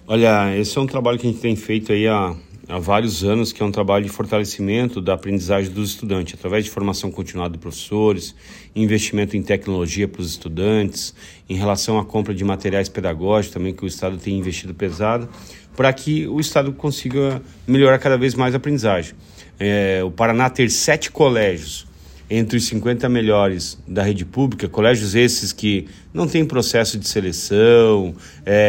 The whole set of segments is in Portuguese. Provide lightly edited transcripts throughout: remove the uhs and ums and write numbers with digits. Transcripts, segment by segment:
Olha, esse é um trabalho que a gente tem feito aí há vários anos, que é um trabalho de fortalecimento da aprendizagem dos estudantes, através de formação continuada de professores, investimento em tecnologia para os estudantes, em relação à compra de materiais pedagógicos também, que o Estado tem investido pesado, para que o Estado consiga melhorar cada vez mais a aprendizagem. O Paraná ter 7 colégios entre os 50 melhores da rede pública, colégios esses que não têm processo de seleção,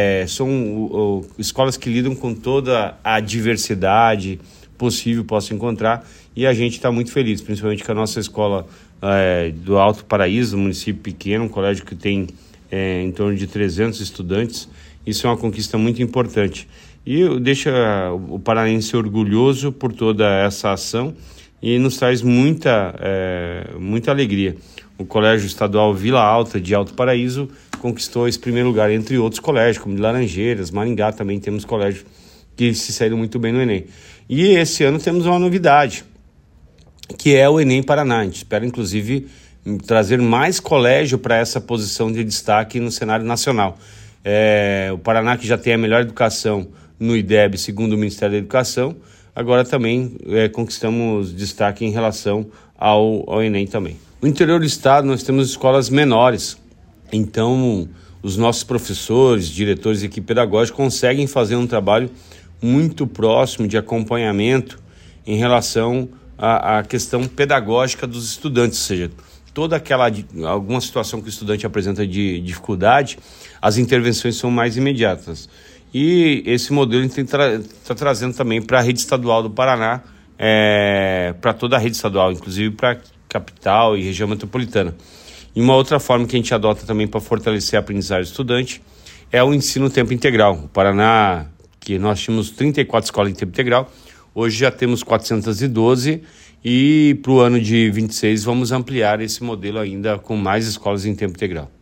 são escolas que lidam com toda a diversidade possível, posso encontrar, e a gente está muito feliz, principalmente com a nossa escola do Alto Paraíso, um município pequeno, um colégio que tem em torno de 300 estudantes. Isso é uma conquista muito importante e deixa o paranaense orgulhoso por toda essa ação e nos traz muita alegria. O Colégio Estadual Vila Alta de Alto Paraíso conquistou esse primeiro lugar, entre outros colégios, como de Laranjeiras, Maringá, também temos colégios que se saíram muito bem no Enem. E esse ano temos uma novidade, que é o Enem Paraná. A gente espera, inclusive, trazer mais colégio para essa posição de destaque no cenário nacional. O Paraná, que já tem a melhor educação no IDEB, segundo o Ministério da Educação, agora também conquistamos destaque em relação ao Enem também. No interior do estado nós temos escolas menores, então os nossos professores, diretores e equipe pedagógica conseguem fazer um trabalho muito próximo de acompanhamento em relação à questão pedagógica dos estudantes, ou seja, alguma situação que o estudante apresenta de dificuldade, as intervenções são mais imediatas. E esse modelo a gente está trazendo também para a rede estadual do Paraná, para toda a rede estadual, inclusive para a capital e região metropolitana. E uma outra forma que a gente adota também para fortalecer a aprendizagem do estudante é o ensino tempo integral. O Paraná, que nós tínhamos 34 escolas em tempo integral, hoje já temos 412 e para o ano de 26 vamos ampliar esse modelo ainda com mais escolas em tempo integral.